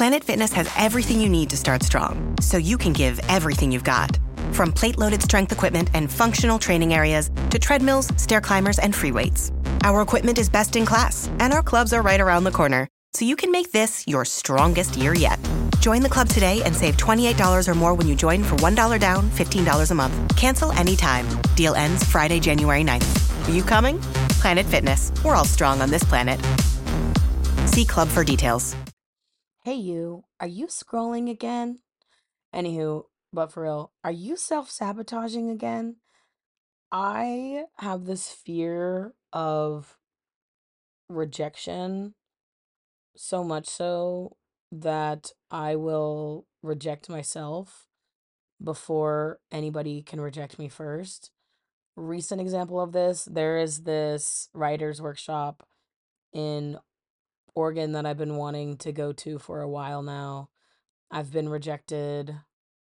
Planet Fitness has everything you need to start strong, so you can give everything you've got. From plate-loaded strength equipment and functional training areas to treadmills, stair climbers, and free weights. Our equipment is best in class, and our clubs are right around the corner, so you can make this your strongest year yet. Join the club today and save $28 or more when you join for $1 down, $15 a month. Cancel anytime. Deal ends Friday, January 9th. Are you coming? Planet Fitness. We're all strong on this planet. See club for details. Hey you, are you scrolling again? Anywho, but for real, are you self-sabotaging again? I have this fear of rejection, so much so that I will reject myself before anybody can reject me first. Recent example of this, there is this writer's workshop in Oregon that I've been wanting to go to for a while now. I've been rejected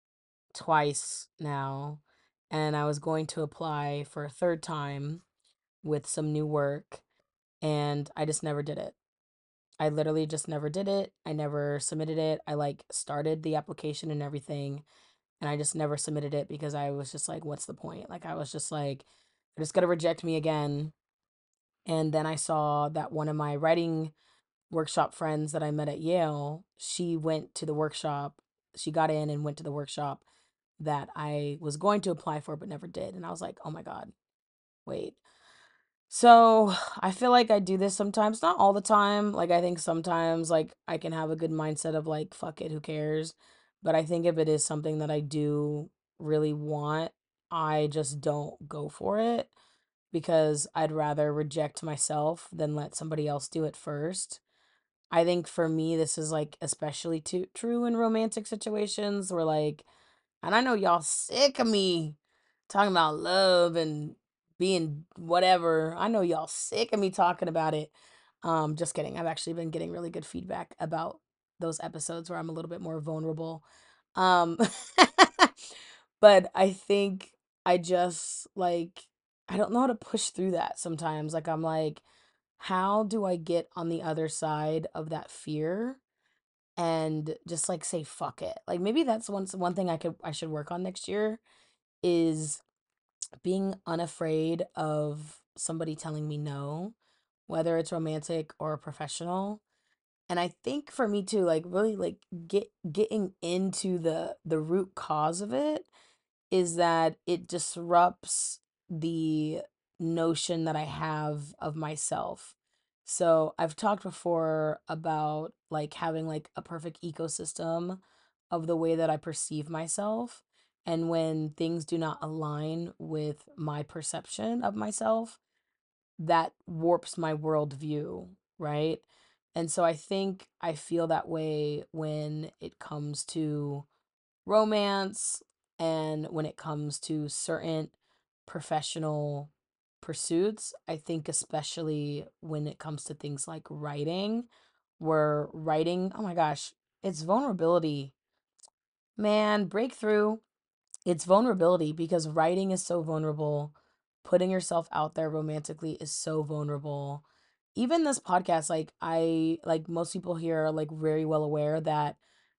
twice now, and I was going to apply for a third time with some new work, and I just never did it. I literally just never did it. I never submitted it. I like started the application and everything, and I just never submitted it because I was just like, what's the point? Like, I was just like, they're just gonna reject me again. And then I saw that one of my writing workshop friends that I met at Yale, she went to the workshop. She got in and went to the workshop that I was going to apply for but never did. And I was like, oh my God, wait. So I feel like I do this sometimes, not all the time. Like, I think sometimes, like, I can have a good mindset of, like, fuck it, who cares? But I think if it is something that I do really want, I just don't go for it because I'd rather reject myself than let somebody else do it first. I think for me, this is like especially true in romantic situations where, like, and I know y'all sick of me talking about love and being whatever. I know y'all sick of me talking about it. Just kidding. I've actually been getting really good feedback about those episodes where I'm a little bit more vulnerable. Um, but I think I just like, I don't know how to push through that sometimes. Like, I'm like, how do I get on the other side of that fear and just like say fuck it? Like, maybe that's one thing I should work on next year is being unafraid of somebody telling me no, whether it's romantic or professional. And I think for me too, like, really like getting into the root cause of it is that it disrupts the notion that I have of myself. So I've talked before about like having like a perfect ecosystem of the way that I perceive myself. And when things do not align with my perception of myself, that warps my worldview, right? And so I think I feel that way when it comes to romance and when it comes to certain professional pursuits. I think, especially when it comes to things like writing, where writing, oh my gosh, it's vulnerability. Man, breakthrough. It's vulnerability because writing is so vulnerable. Putting yourself out there romantically is so vulnerable. Even this podcast, like, I like most people here are like very well aware that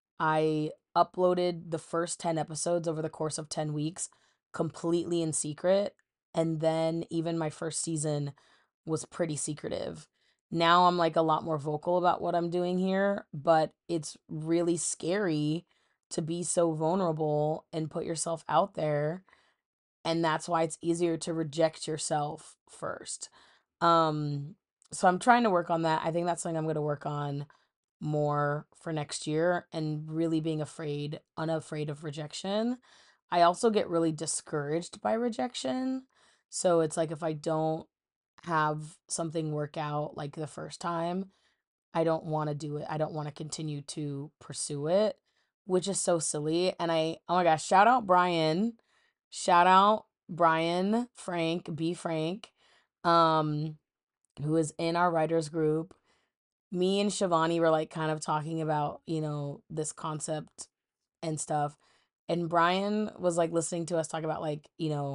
I uploaded the first 10 episodes over the course of 10 weeks completely in secret. And then even my first season was pretty secretive. Now I'm like a lot more vocal about what I'm doing here, but it's really scary to be so vulnerable and put yourself out there. And that's why it's easier to reject yourself first. Um, so I'm trying to work on that. I think that's something I'm going to work on more for next year and really being unafraid of rejection. I also get really discouraged by rejection. So it's like if I don't have something work out like the first time, I don't want to do it. I don't want to continue to pursue it, which is so silly. And oh my gosh, shout out Brian. Shout out Brian Frank, B Frank, um, who is in our writers group. Me and Shivani were like kind of talking about, this concept and stuff. And Brian was like listening to us talk about like,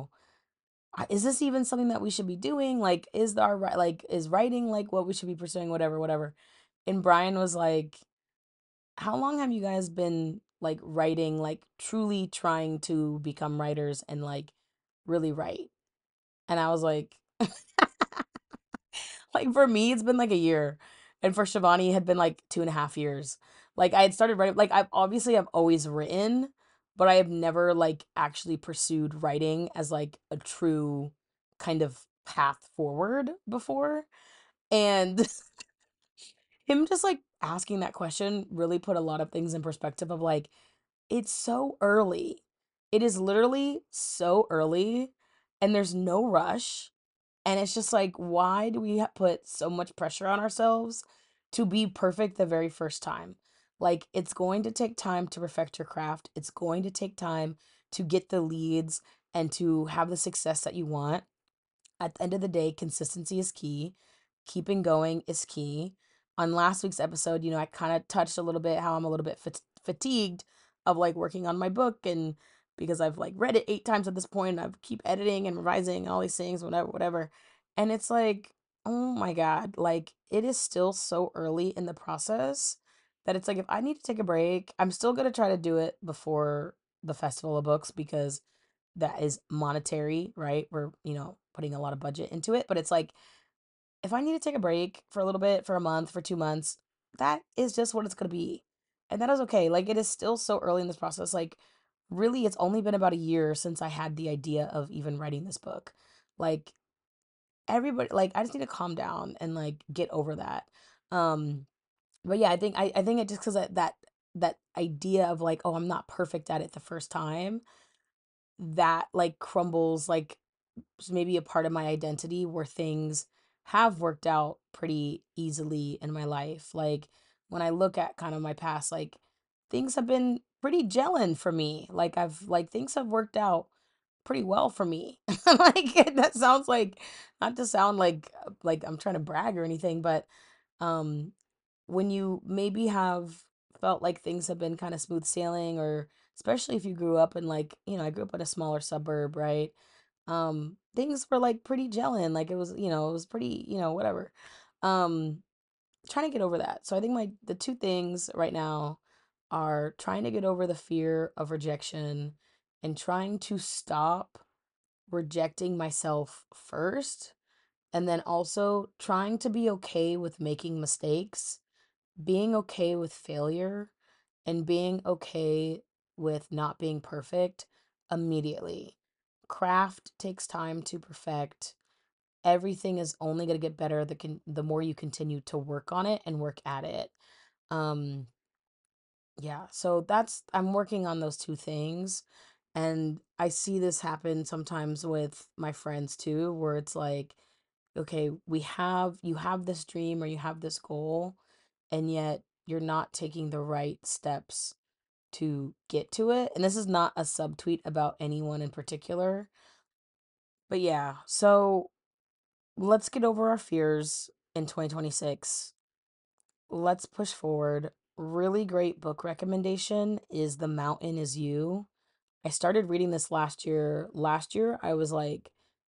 is this even something that we should be doing? Like, is writing like what we should be pursuing, whatever, whatever. And Brian was like, how long have you guys been like writing, like truly trying to become writers and like really write? And I was like for me, it's been like a year. And for Shivani, it had been like 2.5 years. Like I had started writing, like I've always written, but I have never like actually pursued writing as like a true kind of path forward before. And him just like asking that question really put a lot of things in perspective of like, it's so early. It is literally so early and there's no rush. And it's just like, why do we put so much pressure on ourselves to be perfect the very first time? Like, it's going to take time to perfect your craft. It's going to take time to get the leads and to have the success that you want. At the end of the day, consistency is key. Keeping going is key. On last week's episode, I kind of touched a little bit how I'm a little bit fatigued of like working on my book, and because I've like read it 8 times at this point, and I keep editing and revising and all these things, whatever, whatever. And it's like, oh my God, like it is still so early in the process that it's like if I need to take a break, I'm still gonna try to do it before the Festival of Books because that is monetary, right? We're, putting a lot of budget into it, but it's like if I need to take a break for a little bit, for a month, for 2 months, that is just what it's going to be. And that is okay. Like it is still so early in this process. Like really, it's only been about a year since I had the idea of even writing this book. Like everybody, like I just need to calm down and like get over that. Um, but yeah, I think it just because that idea of like, oh, I'm not perfect at it the first time, that like crumbles like maybe a part of my identity where things have worked out pretty easily in my life. Like when I look at kind of my past, like things have been pretty gelling for me. Like things have worked out pretty well for me. Like that sounds like, not to sound like I'm trying to brag or anything, but um when you maybe have felt like things have been kind of smooth sailing, or especially if you grew up in like, I grew up in a smaller suburb, right? Things were like pretty gelling, like it was pretty, whatever. um Trying to get over that. So I think the two things right now are trying to get over the fear of rejection and trying to stop rejecting myself first, and then also trying to be okay with making mistakes, being okay with failure, and being okay with not being perfect immediately. Craft takes time to perfect. Everything is only going to get better the more you continue to work on it and work at it. Um yeah, so I'm working on those two things, and I see this happen sometimes with my friends too, where it's like, okay, you have this dream or you have this goal, and yet you're not taking the right steps to get to it. And this is not a subtweet about anyone in particular, but yeah. So let's get over our fears in 2026. Let's push forward. Really great book recommendation is The Mountain Is You. I started reading this last year. Last year, I was like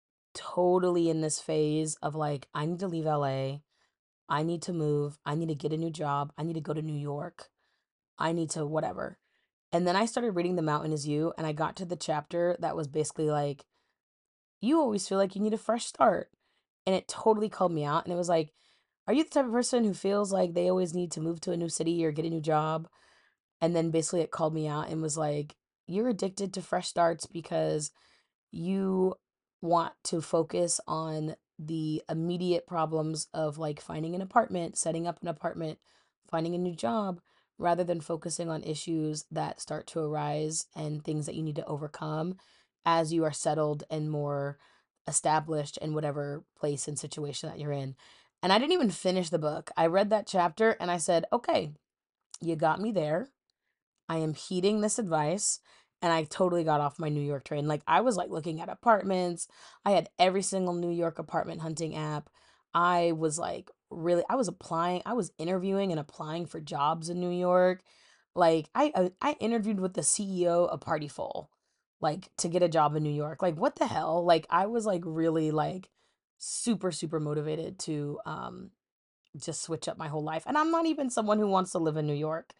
totally in this phase of like, I need to leave LA. I need to move. I need to get a new job. I need to go to New York. I need to whatever. And then I started reading The Mountain Is You, and I got to the chapter that was basically like, you always feel like you need a fresh start. And it totally called me out. And it was like, are you the type of person who feels like they always need to move to a new city or get a new job? And then basically it called me out and was like, you're addicted to fresh starts because you want to focus on the immediate problems of like finding an apartment, setting up an apartment, finding a new job, rather than focusing on issues that start to arise and things that you need to overcome as you are settled and more established in whatever place and situation that you're in. And I didn't even finish the book. I read that chapter and I said, okay, you got me there. I am heeding this advice. And I totally got off my New York train. Like I was like looking at apartments. I had every single New York apartment hunting app. I was like really, I was applying, I was interviewing and applying for jobs in New York. Like I interviewed with the CEO of Partyful, like to get a job in New York. Like what the hell? Like I was like really like super super motivated to just switch up my whole life. And I'm not even someone who wants to live in New York.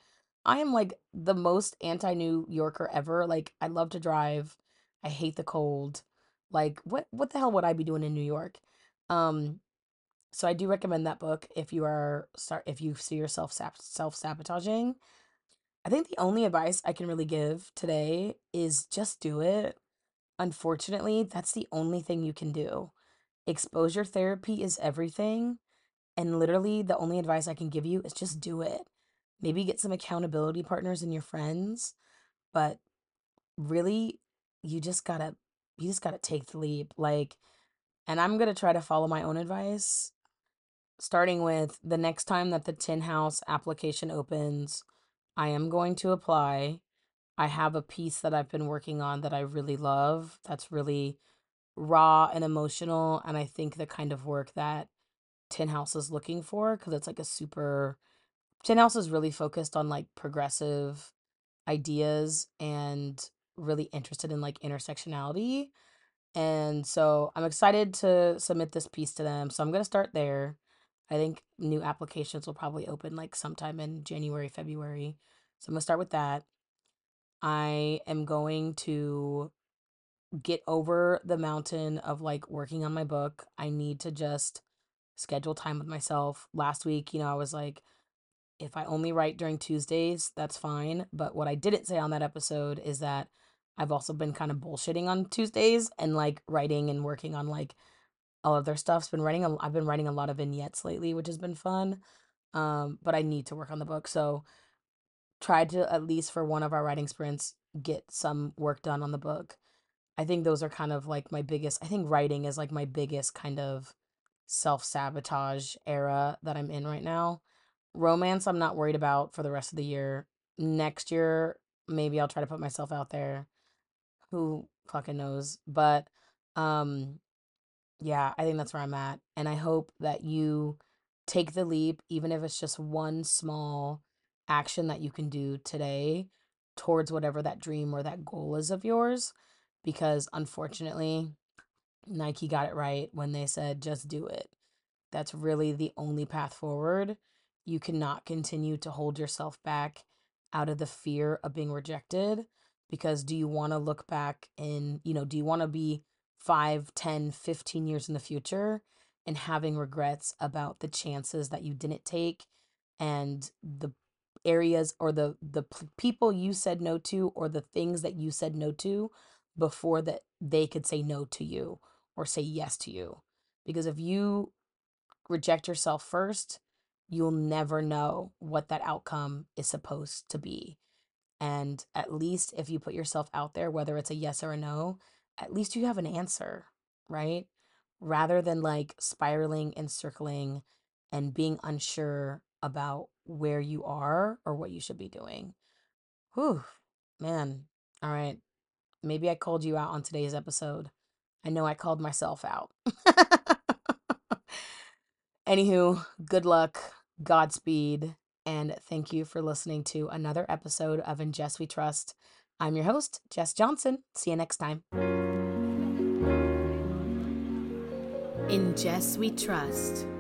I am like the most anti-New Yorker ever. Like, I love to drive. I hate the cold. Like, what the hell would I be doing in New York? Um, so I do recommend that book if you see yourself self-sabotaging. I think the only advice I can really give today is just do it. Unfortunately, that's the only thing you can do. Exposure therapy is everything. And literally, the only advice I can give you is just do it. Maybe get some accountability partners and your friends, but really, you just gotta, you just gotta take the leap. Like, and I'm gonna try to follow my own advice, starting with the next time that the Tin House application opens, I am going to apply. I have a piece that I've been working on that I really love. That's really raw and emotional, and I think the kind of work that Tin House is looking for, because it's like a super Tin House is really focused on like progressive ideas and really interested in like intersectionality. And so I'm excited to submit this piece to them. So I'm going to start there. I think new applications will probably open like sometime in January, February. So I'm going to start with that. I am going to get over the mountain of like working on my book. I need to just schedule time with myself. Last week, I was like, if I only write during Tuesdays, that's fine. But what I didn't say on that episode is that I've also been kind of bullshitting on Tuesdays and like writing and working on like all of their stuff's been writing. I've been writing a lot of vignettes lately, which has been fun. But I need to work on the book. So tried to, at least for one of our writing sprints, get some work done on the book. I think those are kind of like my biggest, I think writing is like my biggest kind of self-sabotage era that I'm in right now. Romance, I'm not worried about for the rest of the year. Next year, maybe I'll try to put myself out there. Who fucking knows? But um yeah, I think that's where I'm at. And I hope that you take the leap, even if it's just one small action that you can do today towards whatever that dream or that goal is of yours. Because unfortunately, Nike got it right when they said just do it. That's really the only path forward. You cannot continue to hold yourself back out of the fear of being rejected, because do you want to look back and, do you want to be 5, 10, 15 years in the future and having regrets about the chances that you didn't take and the areas or the people you said no to or the things that you said no to before that they could say no to you or say yes to you? Because if you reject yourself first, you'll never know what that outcome is supposed to be. And at least if you put yourself out there, whether it's a yes or a no, at least you have an answer, right? Rather than like spiraling and circling and being unsure about where you are or what you should be doing. Whew, man. All right. Maybe I called you out on today's episode. I know I called myself out. Anywho, good luck, Godspeed, and thank you for listening to another episode of In Jess We Trust. I'm your host, Jess Johnson. See you next time. In Jess We Trust.